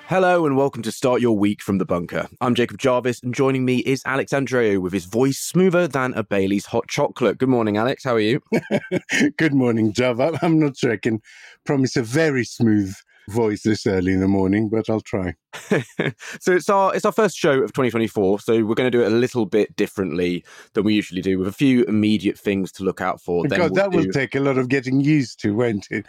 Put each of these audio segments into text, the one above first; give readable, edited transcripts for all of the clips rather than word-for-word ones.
Hello and welcome to Start Your Week from the Bunker. I'm Jacob Jarvis and joining me is Alex Andreou with his voice smoother than a Bailey's hot chocolate. Good morning, Alex. How are you? Good morning, Jav. I'm not sure I can promise a very smooth voice this early in the morning, but I'll try. So it's our first show of 2024, so we're going to do it a little bit differently than we usually do, with a few immediate things to look out for. God, that will take a lot of getting used to, won't it?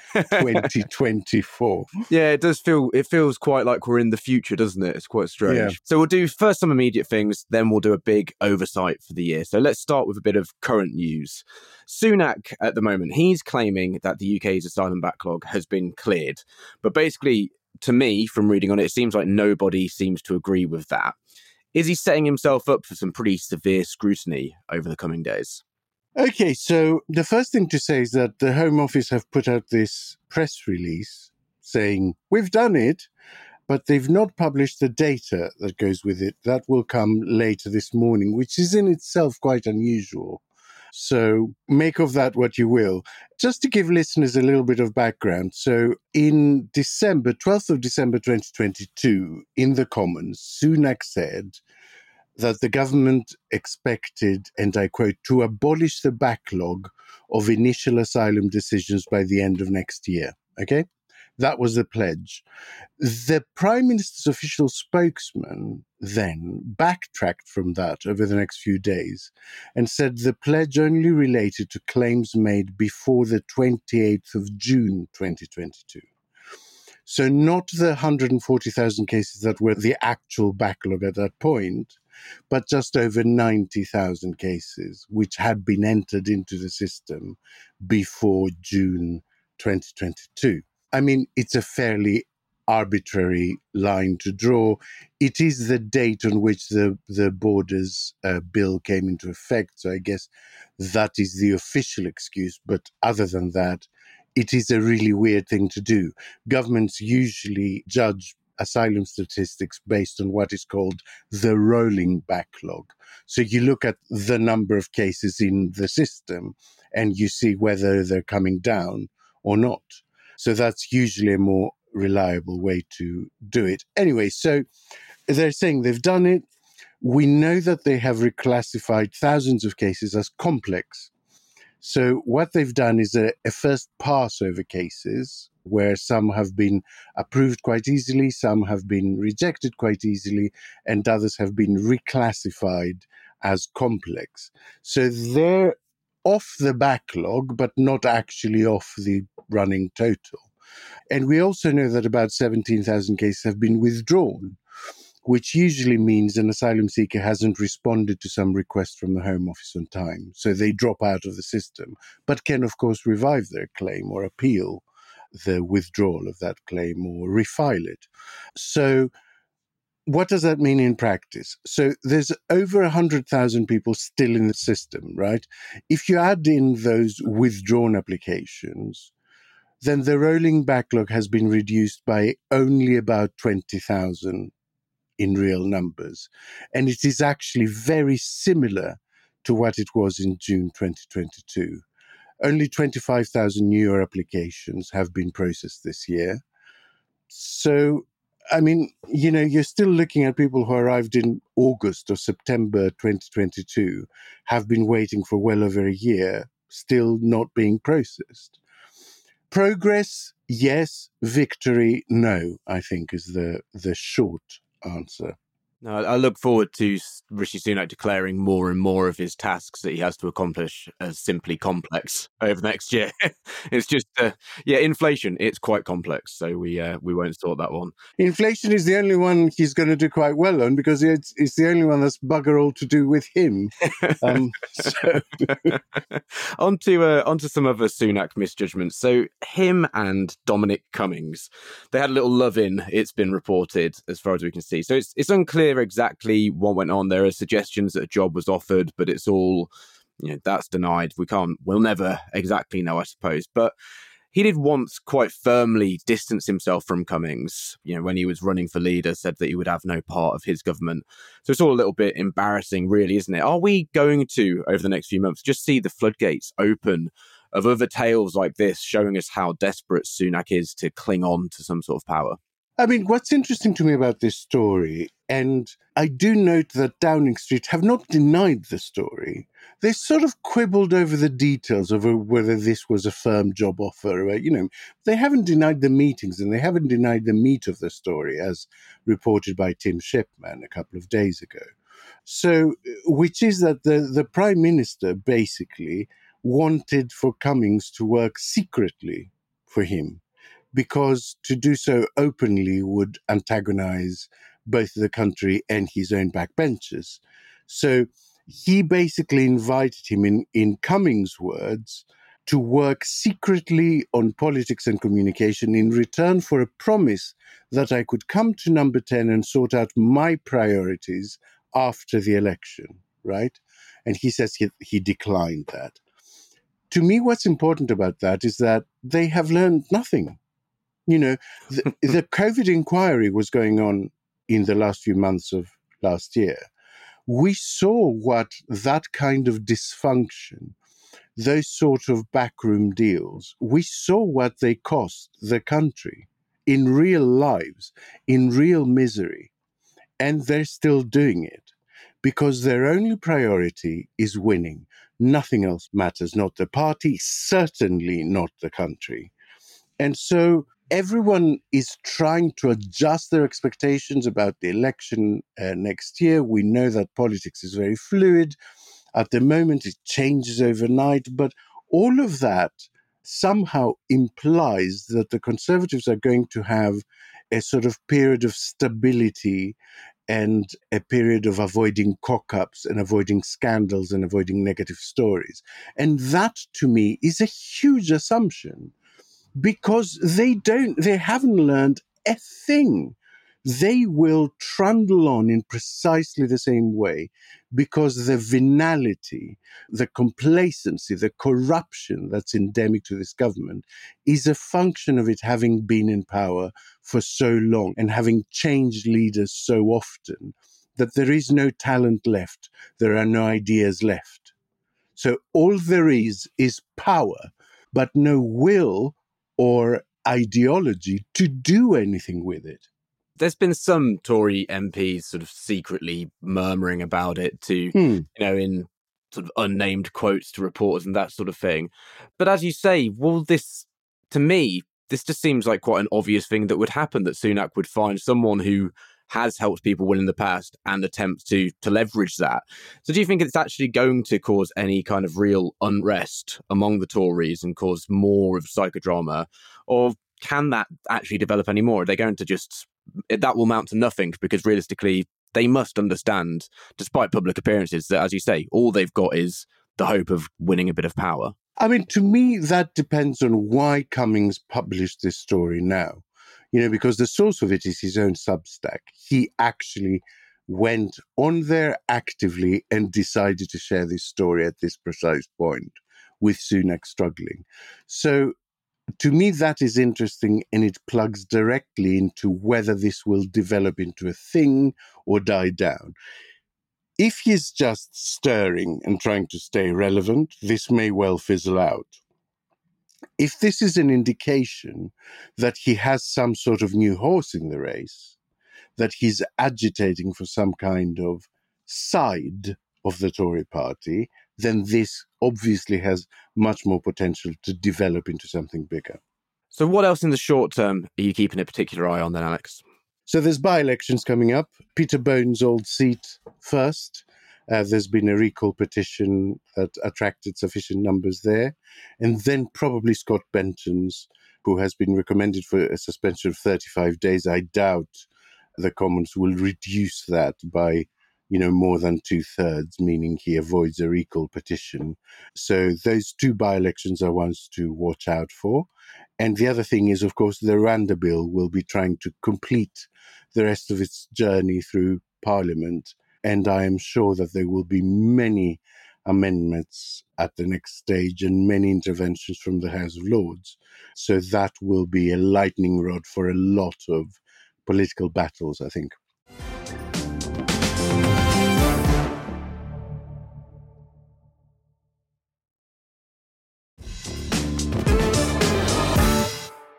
2024. Yeah, it feels quite like we're in the future, doesn't it? It's quite strange. Yeah. So we'll do first some immediate things, then we'll do a big oversight for the year. So let's start with a bit of current news. Sunak, at the moment, he's claiming that the UK's asylum backlog has been cleared. But basically, to me, from reading on it, it seems like nobody seems to agree with that. Is he setting himself up for some pretty severe scrutiny over the coming days? Okay, so the first thing to say is that the Home Office have put out this press release saying, we've done it, but they've not published the data that goes with it. That will come later this morning, which is in itself quite unusual. So make of that what you will. Just to give listeners a little bit of background. So in December, 12th of December 2022, in the Commons, Sunak said that the government expected, and I quote, to abolish the backlog of initial asylum decisions by the end of next year. Okay? That was the pledge. The Prime Minister's official spokesman then backtracked from that over the next few days and said the pledge only related to claims made before the 28th of June 2022. So not the 140,000 cases that were the actual backlog at that point, but just over 90,000 cases which had been entered into the system before June 2022. I mean, it's a fairly arbitrary line to draw. It is the date on which the Borders bill came into effect. So I guess that is the official excuse. But other than that, it is a really weird thing to do. Governments usually judge asylum statistics based on what is called the rolling backlog. So you look at the number of cases in the system and you see whether they're coming down or not. So that's usually a more reliable way to do it. Anyway, so they're saying they've done it. We know that they have reclassified thousands of cases as complex. So what they've done is a first pass over cases where some have been approved quite easily, some have been rejected quite easily, and others have been reclassified as complex. So they're off the backlog, but not actually off the running total. And we also know that about 17,000 cases have been withdrawn, which usually means an asylum seeker hasn't responded to some request from the Home Office on time. So they drop out of the system, but can, of course, revive their claim or appeal the withdrawal of that claim or refile it. So what does that mean in practice? So there's over 100,000 people still in the system, right? If you add in those withdrawn applications, then the rolling backlog has been reduced by only about 20,000 in real numbers. And it is actually very similar to what it was in June 2022. Only 25,000 newer applications have been processed this year. So, I mean, you're still looking at people who arrived in August or September 2022, have been waiting for well over a year, still not being processed. Progress, yes. Victory, no, I think is the short answer. No, I look forward to Rishi Sunak declaring more and more of his tasks that he has to accomplish as simply complex over the next year. It's just, inflation, it's quite complex, so we won't sort that one. Inflation is the only one he's going to do quite well on because it's the only one that's bugger all to do with him. Onto some other Sunak misjudgments. So him and Dominic Cummings, they had a little love-in, it's been reported, as far as we can see. So it's unclear exactly what went on. There are suggestions that a job was offered, but it's all, that's denied. We'll never exactly know, I suppose. But he did once quite firmly distance himself from Cummings, when he was running for leader, said that he would have no part of his government. So it's all a little bit embarrassing, really, isn't it? Are we going to, over the next few months, just see the floodgates open of other tales like this, showing us how desperate Sunak is to cling on to some sort of power? I mean, what's interesting to me about this story, and I do note that Downing Street have not denied the story. They sort of quibbled over the details of whether this was a firm job offer. They haven't denied the meetings and they haven't denied the meat of the story, as reported by Tim Shipman a couple of days ago. So, which is that the Prime Minister basically wanted for Cummings to work secretly for him, because to do so openly would antagonize both the country and his own backbenchers. So he basically invited him, in Cummings' words, to work secretly on politics and communication in return for a promise that I could come to Number 10 and sort out my priorities after the election, right? And he says he declined that. To me, what's important about that is that they have learned nothing. The COVID inquiry was going on in the last few months of last year. We saw what that kind of dysfunction, those sort of backroom deals, we saw what they cost the country in real lives, in real misery. And they're still doing it because their only priority is winning. Nothing else matters, not the party, certainly not the country. And so everyone is trying to adjust their expectations about the election next year. We know that politics is very fluid. At the moment, it changes overnight. But all of that somehow implies that the Conservatives are going to have a sort of period of stability and a period of avoiding cock-ups and avoiding scandals and avoiding negative stories. And that, to me, is a huge assumption, because they haven't learned a thing. They will trundle on in precisely the same way because the venality, the complacency, the corruption that's endemic to this government is a function of it having been in power for so long and having changed leaders so often that there is no talent left. There are no ideas left. So all there is power, but no will or ideology to do anything with it. There's been some Tory MPs sort of secretly murmuring about it in sort of unnamed quotes to reporters and that sort of thing. But as you say, to me, this just seems like quite an obvious thing that would happen, that Sunak would find someone who has helped people win in the past and attempt to leverage that. So do you think it's actually going to cause any kind of real unrest among the Tories and cause more of psychodrama? Or can that actually develop any more? Are they going to that will mount to nothing, because realistically, they must understand, despite public appearances, that, as you say, all they've got is the hope of winning a bit of power? I mean, to me, that depends on why Cummings published this story now. Because the source of it is his own Substack. He actually went on there actively and decided to share this story at this precise point, with Sunak struggling. So to me, that is interesting, and it plugs directly into whether this will develop into a thing or die down. If he's just stirring and trying to stay relevant, this may well fizzle out. If this is an indication that he has some sort of new horse in the race, that he's agitating for some kind of side of the Tory party, then this obviously has much more potential to develop into something bigger. So what else in the short term are you keeping a particular eye on then, Alex? So there's by-elections coming up. Peter Bone's old seat first. There's been a recall petition that attracted sufficient numbers there. And then probably Scott Benton's, who has been recommended for a suspension of 35 days. I doubt the Commons will reduce that by, more than 2/3, meaning he avoids a recall petition. So those two by-elections are ones to watch out for. And the other thing is, of course, the Rwanda bill will be trying to complete the rest of its journey through Parliament. And I am sure that there will be many amendments at the next stage and many interventions from the House of Lords. So that will be a lightning rod for a lot of political battles, I think.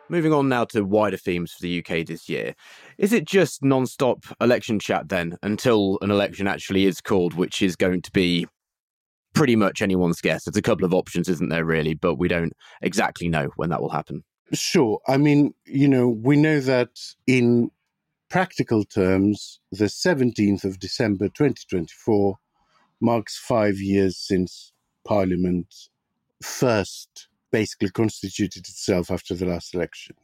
Moving on now to wider themes for the UK this year. Is it just non-stop election chat then, until an election actually is called, which is going to be pretty much anyone's guess? There's a couple of options, isn't there, really? But we don't exactly know when that will happen. Sure. I mean, we know that in practical terms, the 17th of December 2024 marks 5 years since Parliament first basically constituted itself after the last election.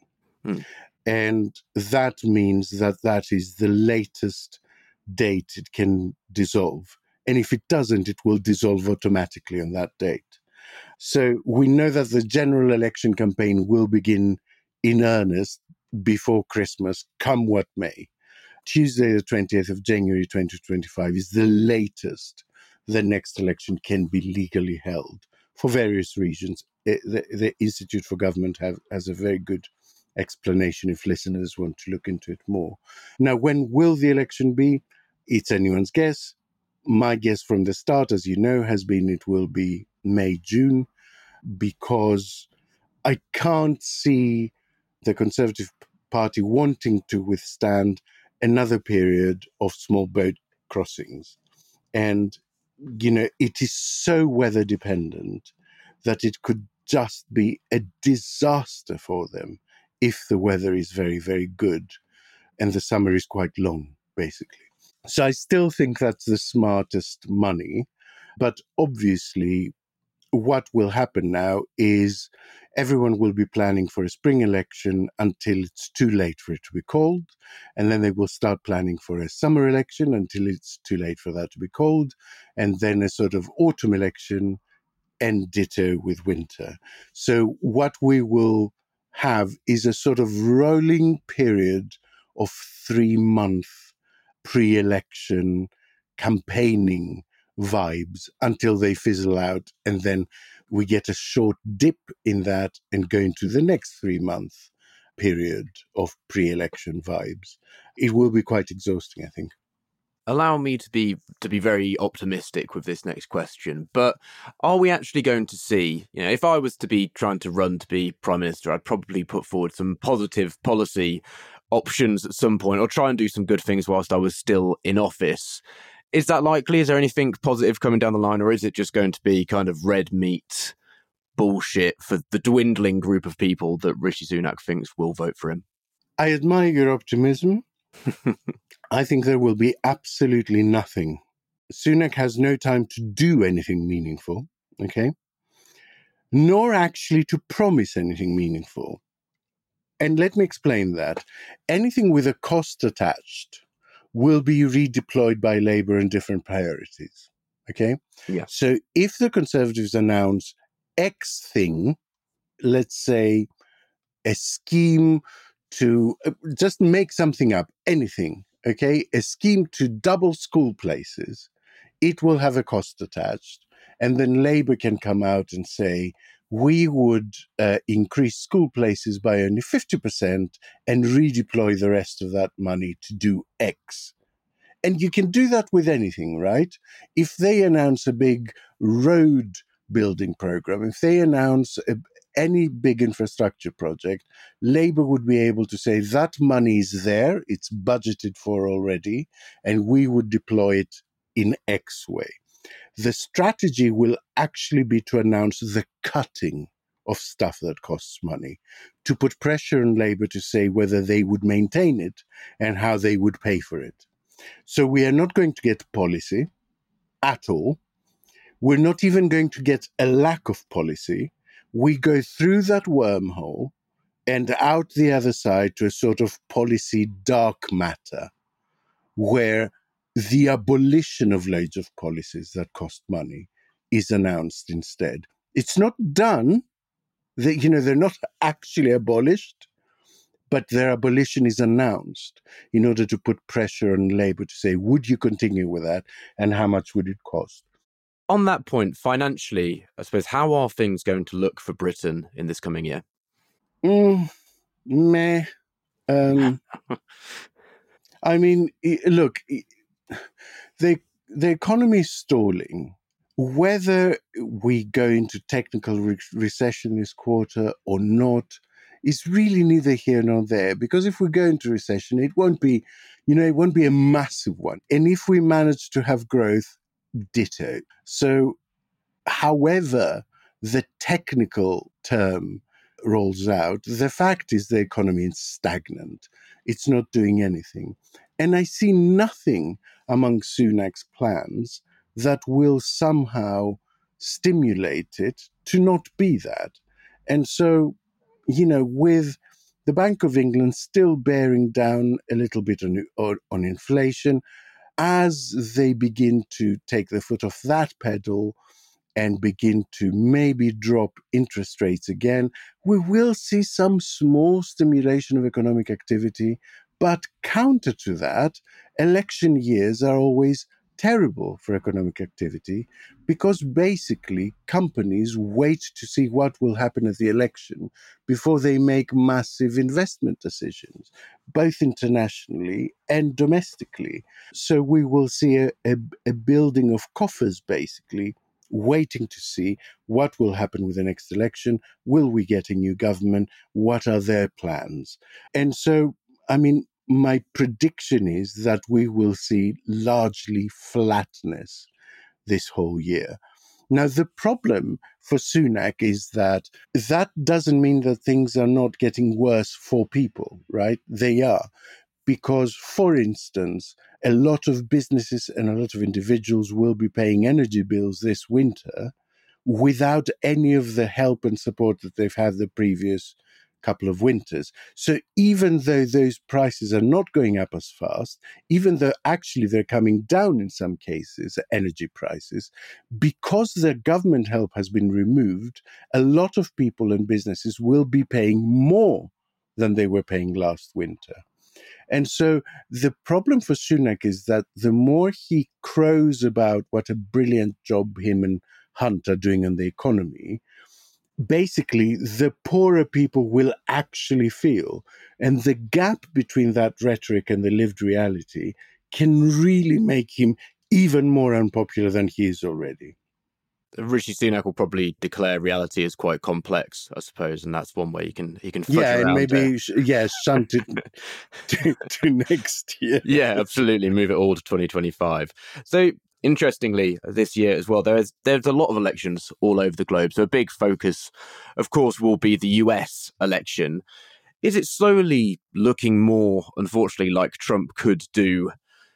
And that means that is the latest date it can dissolve. And if it doesn't, it will dissolve automatically on that date. So we know that the general election campaign will begin in earnest before Christmas, come what may. Tuesday, the 20th of January 2025 is the latest the next election can be legally held for various reasons. The Institute for Government has a very good explanation if listeners want to look into it more. Now, when will the election be? It's anyone's guess. My guess from the start, as you know, has been it will be May, June, because I can't see the Conservative Party wanting to withstand another period of small boat crossings. And, it is so weather dependent that it could just be a disaster for them if the weather is very, very good and the summer is quite long, basically. So I still think that's the smartest money. But obviously, what will happen now is everyone will be planning for a spring election until it's too late for it to be called. And then they will start planning for a summer election until it's too late for that to be called. And then a sort of autumn election, and ditto with winter. So what we will have is a sort of rolling period of 3-month pre-election campaigning vibes until they fizzle out, and then we get a short dip in that and go into the next 3-month period of pre-election vibes. It will be quite exhausting, I think. Allow me to be very optimistic with this next question, but are we actually going to see, if I was to be trying to run to be Prime Minister, I'd probably put forward some positive policy options at some point, or try and do some good things whilst I was still in office. Is that likely? Is there anything positive coming down the line, or is it just going to be kind of red meat bullshit for the dwindling group of people that Rishi Sunak thinks will vote for him? I admire your optimism. I think there will be absolutely nothing. Sunak has no time to do anything meaningful, okay? Nor actually to promise anything meaningful. And let me explain that. Anything with a cost attached will be redeployed by Labour in different priorities, okay? Yeah. So if the Conservatives announce X thing, let's say a scheme to just make something up, anything, okay, a scheme to double school places, it will have a cost attached. And then Labour can come out and say, we would increase school places by only 50% and redeploy the rest of that money to do X. And you can do that with anything, right? If they announce a big road building program, if they announce any big infrastructure project, Labour would be able to say that money is there, it's budgeted for already, and we would deploy it in X way. The strategy will actually be to announce the cutting of stuff that costs money, to put pressure on Labour to say whether they would maintain it and how they would pay for it. So we are not going to get policy at all. We're not even going to get a lack of policy. We go through that wormhole and out the other side to a sort of policy dark matter, where the abolition of loads of policies that cost money is announced instead. It's not done. They're not actually abolished, but their abolition is announced in order to put pressure on Labour to say, would you continue with that, and how much would it cost? On that point, financially, I suppose, how are things going to look for Britain in this coming year? Meh. I mean, look, the economy is stalling. Whether we go into technical recession this quarter or not is really neither here nor there, because if we go into recession, it won't be, it won't be a massive one. And if we manage to have growth, ditto. So, however the technical term rolls out, the fact is the economy is stagnant. It's not doing anything. And I see nothing among Sunak's plans that will somehow stimulate it to not be that. And so, with the Bank of England still bearing down a little bit on inflation, as they begin to take the foot off that pedal and begin to maybe drop interest rates again, we will see some small stimulation of economic activity. But counter to that, election years are always terrible for economic activity, because basically companies wait to see what will happen at the election before they make massive investment decisions, both internationally and domestically. So we will see a building of coffers, basically, waiting to see what will happen with the next election. Will we get a new government? What are their plans? And so, my prediction is that we will see largely flatness this whole year. Now, the problem for Sunak is that doesn't mean that things are not getting worse for people, right? They are. Because, for instance, a lot of businesses and a lot of individuals will be paying energy bills this winter without any of the help and support that they've had the previous couple of winters. So even though those prices are not going up as fast, even though actually they're coming down in some cases, energy prices, because the government help has been removed, a lot of people and businesses will be paying more than they were paying last winter. And so the problem for Sunak is that the more he crows about what a brilliant job him and Hunt are doing on the economy, basically the poorer people will actually feel. And the gap between that rhetoric and the lived reality can really make him even more unpopular than he is already. Rishi Sunak will probably declare reality is quite complex, I suppose, and that's one way he can fudge and around maybe shunt it to next year. Yeah, absolutely, move it all to 2025. So interestingly, this year as well, there's a lot of elections all over the globe. So a big focus, of course, will be the US election. Is it slowly looking more, unfortunately, like Trump could do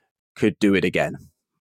it again?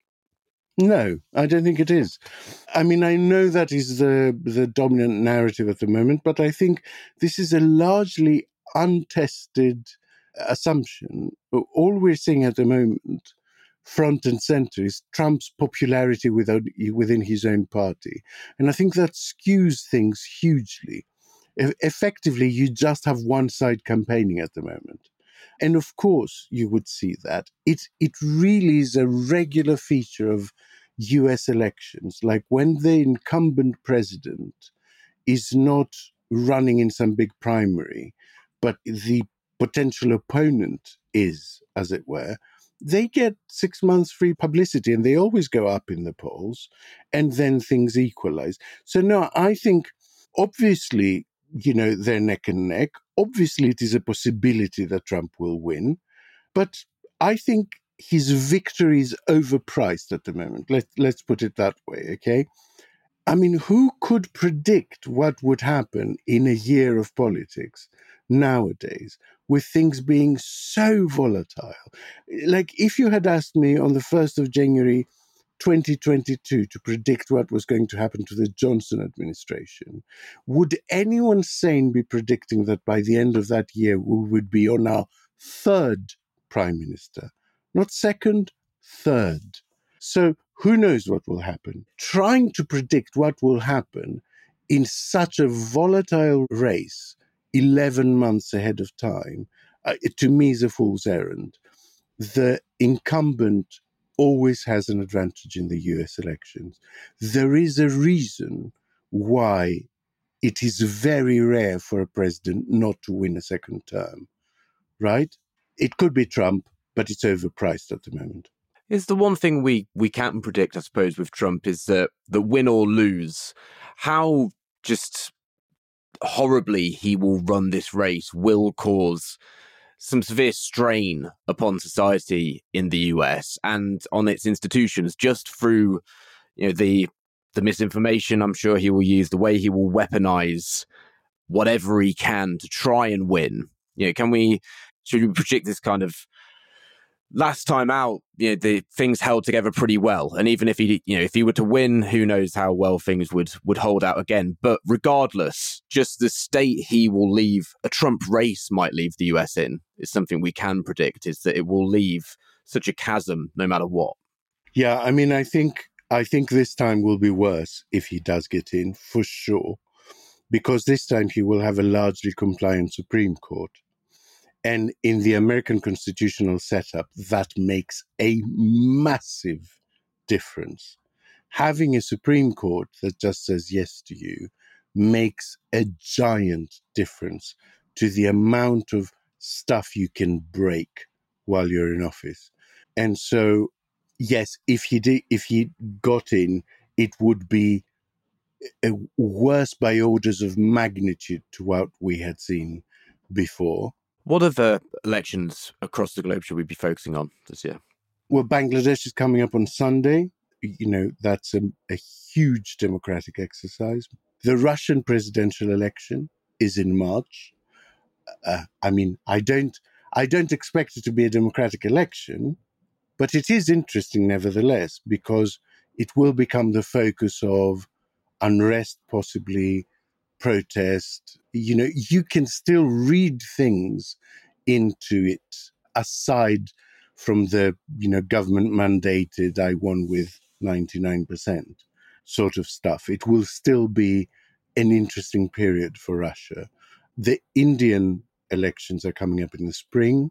No, I don't think it is. I know that is the dominant narrative at the moment, but I think this is a largely untested assumption. All we're seeing at the moment, front and center, is Trump's popularity within his own party. And I think that skews things hugely. Effectively, you just have one side campaigning at the moment. And of course, you would see that. It really is a regular feature of US elections. Like when the incumbent president is not running in some big primary, but the potential opponent is, as it were, they get 6 months free publicity and they always go up in the polls, and then things equalize. So, no, I think obviously, they're neck and neck. Obviously, it is a possibility that Trump will win. But I think his victory is overpriced at the moment. Let's put it that way, okay? Who could predict what would happen in a year of politics nowadays with things being so volatile? Like, if you had asked me on the 1st of January 2022 to predict what was going to happen to the Johnson administration, would anyone sane be predicting that by the end of that year we would be on our third prime minister? Not second, third. So who knows what will happen? Trying to predict what will happen in such a volatile race 11 months ahead of time, to me, is a fool's errand. The incumbent always has an advantage in the US elections. There is a reason why it is very rare for a president not to win a second term, right? It could be Trump, but it's overpriced at the moment. Is the one thing we can predict, I suppose, with Trump is that win or lose, how just horribly he will run this race will cause some severe strain upon society in the US and on its institutions just through, the misinformation I'm sure he will use, the way he will weaponize whatever he can to try and win. Should we predict this kind of last time out, the things held together pretty well. And even if if he were to win, who knows how well things would hold out again. But regardless, just the state he will leave, a Trump race might leave the US in, is something we can predict, is that it will leave such a chasm no matter what. Yeah, I mean, I think this time will be worse if he does get in, for sure, because this time he will have a largely compliant Supreme Court. And in the American constitutional setup, that makes a massive difference. Having a Supreme Court that just says yes to you makes a giant difference to the amount of stuff you can break while you're in office. And so, yes, if he got in, it would be worse by orders of magnitude to what we had seen before. What other elections across the globe should we be focusing on this year? Well, Bangladesh is coming up on Sunday. That's a huge democratic exercise. The Russian presidential election is in March. I don't expect it to be a democratic election, but it is interesting nevertheless, because it will become the focus of unrest, possibly protest. You can still read things into it aside from the, government mandated, I won with 99% sort of stuff. It will still be an interesting period for Russia. The Indian elections are coming up in the spring.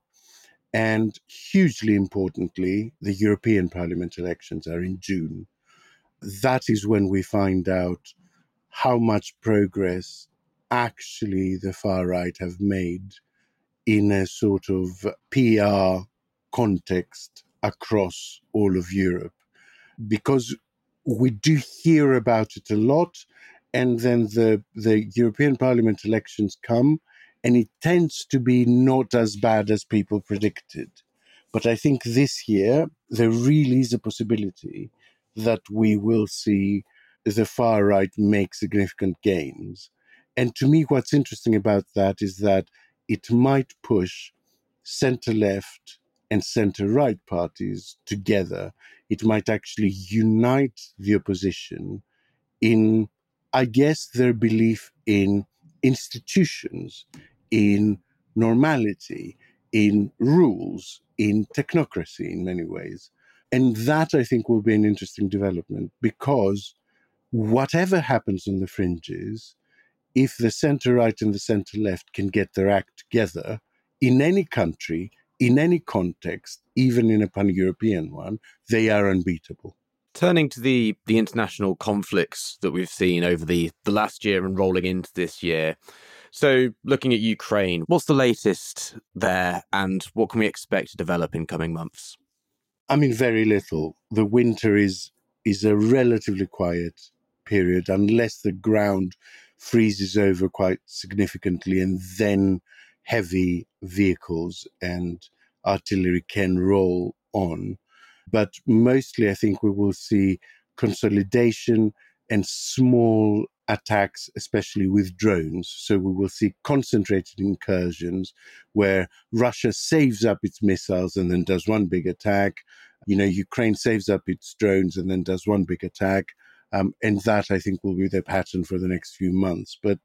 And hugely importantly, the European Parliament elections are in June. That is when we find out how much progress actually the far right have made in a sort of PR context across all of Europe. Because we do hear about it a lot, and then the European Parliament elections come, and it tends to be not as bad as people predicted. But I think this year, there really is a possibility that we will see the far right make significant gains. And to me, what's interesting about that is that it might push center left and center right parties together. It might actually unite the opposition in, I guess, their belief in institutions, in normality, in rules, in technocracy in many ways. And that, I think, will be an interesting development, because whatever happens on the fringes, if the center right and the center left can get their act together in any country, in any context, even in a pan-European one, they are unbeatable. Turning to the international conflicts that we've seen over the last year and rolling into this year. So looking at Ukraine, what's the latest there and what can we expect to develop in coming months? I mean, very little. The winter is a relatively quiet period, unless the ground freezes over quite significantly, and then heavy vehicles and artillery can roll on. But mostly, I think we will see consolidation and small attacks, especially with drones. So we will see concentrated incursions where Russia saves up its missiles and then does one big attack. Ukraine saves up its drones and then does one big attack. And that, I think, will be their pattern for the next few months. But,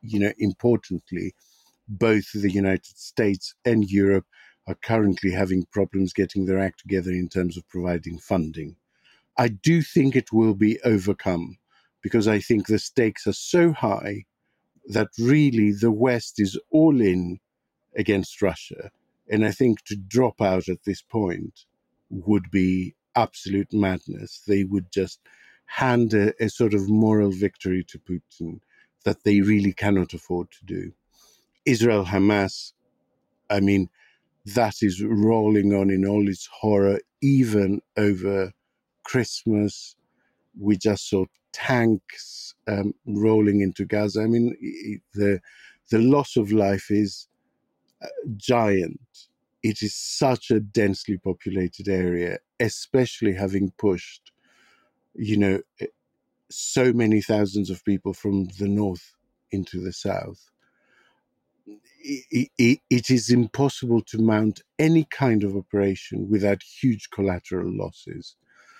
importantly, both the United States and Europe are currently having problems getting their act together in terms of providing funding. I do think it will be overcome, because I think the stakes are so high that really the West is all in against Russia. And I think to drop out at this point would be absolute madness. They would just hand a sort of moral victory to Putin that they really cannot afford to do. Israel Hamas, I mean, that is rolling on in all its horror, even over Christmas. We just saw tanks rolling into Gaza. I mean, the loss of life is giant. It is such a densely populated area, especially having pushed, so many thousands of people from the north into the south. It is impossible to mount any kind of operation without huge collateral losses.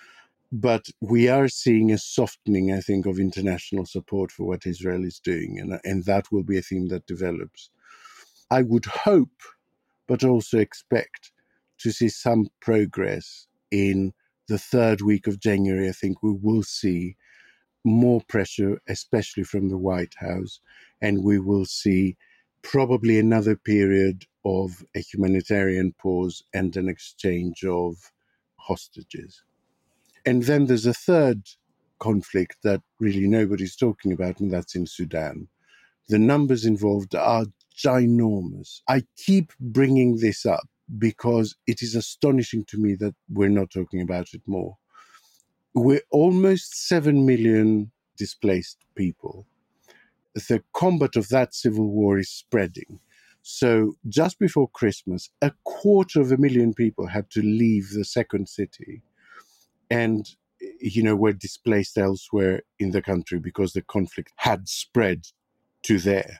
But we are seeing a softening, I think, of international support for what Israel is doing, and that will be a theme that develops. I would hope, but also expect, to see some progress in the third week of January. I think we will see more pressure, especially from the White House, and we will see probably another period of a humanitarian pause and an exchange of hostages. And then there's a third conflict that really nobody's talking about, and that's in Sudan. The numbers involved are ginormous. I keep bringing this up because it is astonishing to me that we're not talking about it more. We're almost 7 million displaced people. The combat of that civil war is spreading. So just before Christmas, 250,000 people had to leave the second city and, were displaced elsewhere in the country because the conflict had spread to there.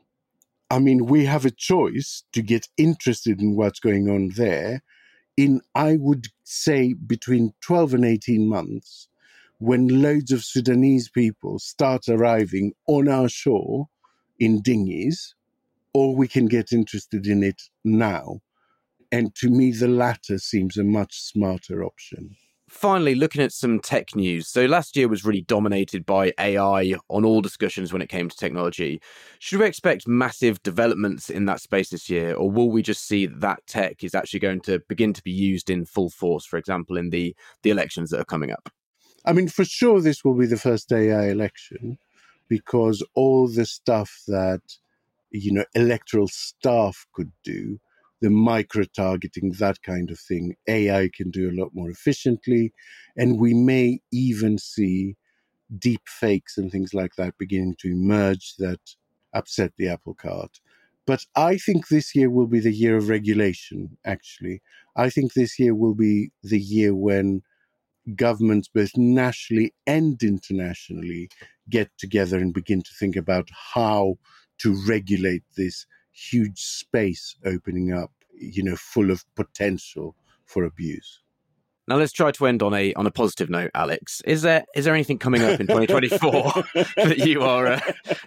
I mean, we have a choice to get interested in what's going on there in, I would say, between 12 and 18 months, when loads of Sudanese people start arriving on our shore in dinghies, or we can get interested in it now. And to me, the latter seems a much smarter option. Finally, looking at some tech news. So last year was really dominated by AI on all discussions when it came to technology. Should we expect massive developments in that space this year, or will we just see that tech is actually going to begin to be used in full force, for example, in the elections that are coming up? I mean, for sure, this will be the first AI election, because all the stuff that, electoral staff could do, the micro-targeting, that kind of thing, AI can do a lot more efficiently. And we may even see deep fakes and things like that beginning to emerge that upset the apple cart. But I think this year will be the year of regulation, actually. I think this year will be the year when governments, both nationally and internationally, get together and begin to think about how to regulate this huge space opening up, full of potential for abuse. Now let's try to end on a positive note, Alex. Is there anything coming up in 2024 that you are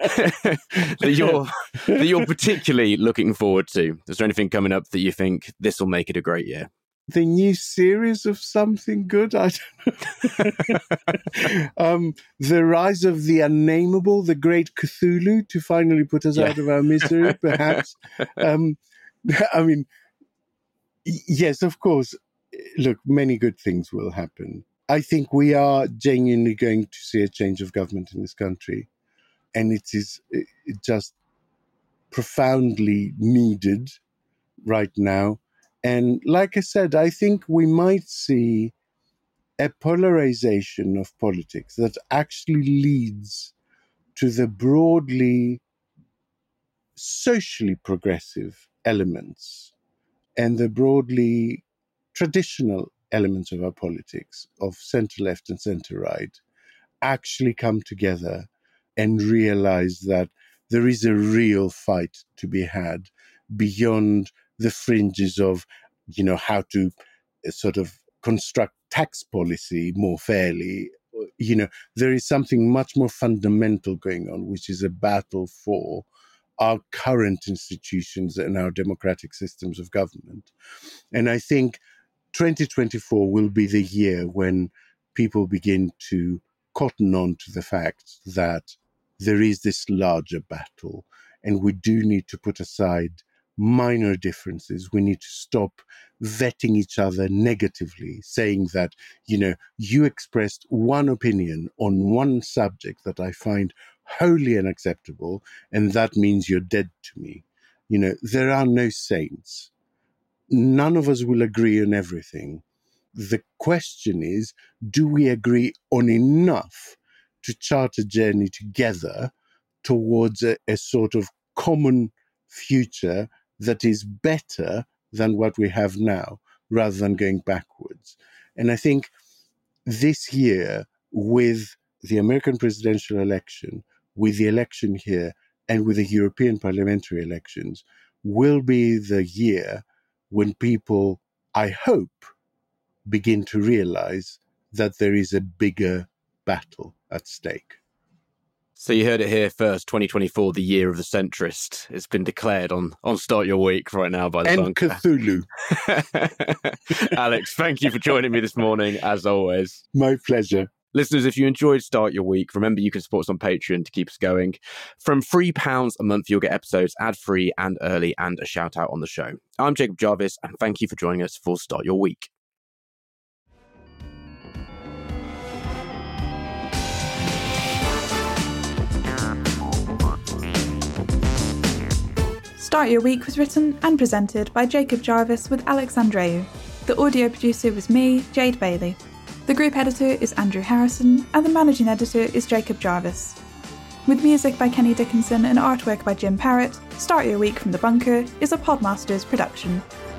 that you're particularly looking forward to? Is there anything coming up that you think this will make it a great year? The new series of something good? I don't know. The rise of the unnameable, the great Cthulhu, to finally put us out of our misery, perhaps. I mean, yes, of course. Look, many good things will happen. I think we are genuinely going to see a change of government in this country, and it is just profoundly needed right now. And like I said, I think we might see a polarization of politics that actually leads to the broadly socially progressive elements and the broadly traditional elements of our politics, of center left and center right, actually come together and realize that there is a real fight to be had beyond the fringes of, how to sort of construct tax policy more fairly. There is something much more fundamental going on, which is a battle for our current institutions and our democratic systems of government. And I think 2024 will be the year when people begin to cotton on to the fact that there is this larger battle, and we do need to put aside minor differences. We need to stop vetting each other negatively, saying that, you expressed one opinion on one subject that I find wholly unacceptable, and that means you're dead to me. There are no saints. None of us will agree on everything. The question is, do we agree on enough to chart a journey together towards a sort of common future that is better than what we have now, rather than going backwards. And I think this year, with the American presidential election, with the election here, and with the European parliamentary elections, will be the year when people, I hope, begin to realize that there is a bigger battle at stake. So you heard it here first, 2024, the year of the centrist. It's been declared on Start Your Week right now by the and bunker. Cthulhu. Alex, thank you for joining me this morning, as always. My pleasure. Listeners, if you enjoyed Start Your Week, remember you can support us on Patreon to keep us going. From £3 a month, you'll get episodes ad-free and early and a shout-out on the show. I'm Jacob Jarvis, and thank you for joining us for Start Your Week. Start Your Week was written and presented by Jacob Jarvis with Alex Andreou. The audio producer was me, Jade Bailey. The group editor is Andrew Harrison, and the managing editor is Jacob Jarvis. With music by Kenny Dickinson and artwork by Jim Parrott, Start Your Week from the Bunker is a Podmasters production.